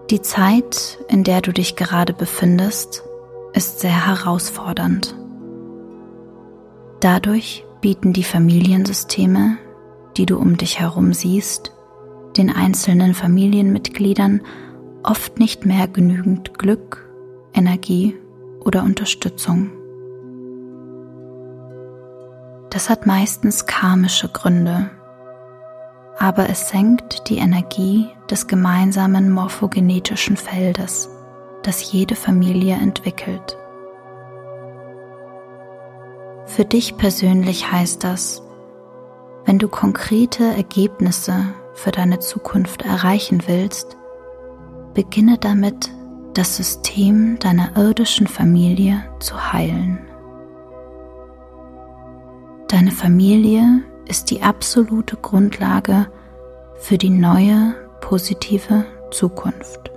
Die Zeit, in der du dich gerade befindest, ist sehr herausfordernd. Dadurch bieten die Familiensysteme, die du um dich herum siehst, den einzelnen Familienmitgliedern oft nicht mehr genügend Glück, Energie oder Unterstützung. Das hat meistens karmische Gründe, aber es senkt die Energie des gemeinsamen morphogenetischen Feldes, das jede Familie entwickelt. Für dich persönlich heißt das, wenn du konkrete Ergebnisse für deine Zukunft erreichen willst, beginne damit, das System deiner irdischen Familie zu heilen. Deine Familie ist die absolute Grundlage für die neue, positive Zukunft.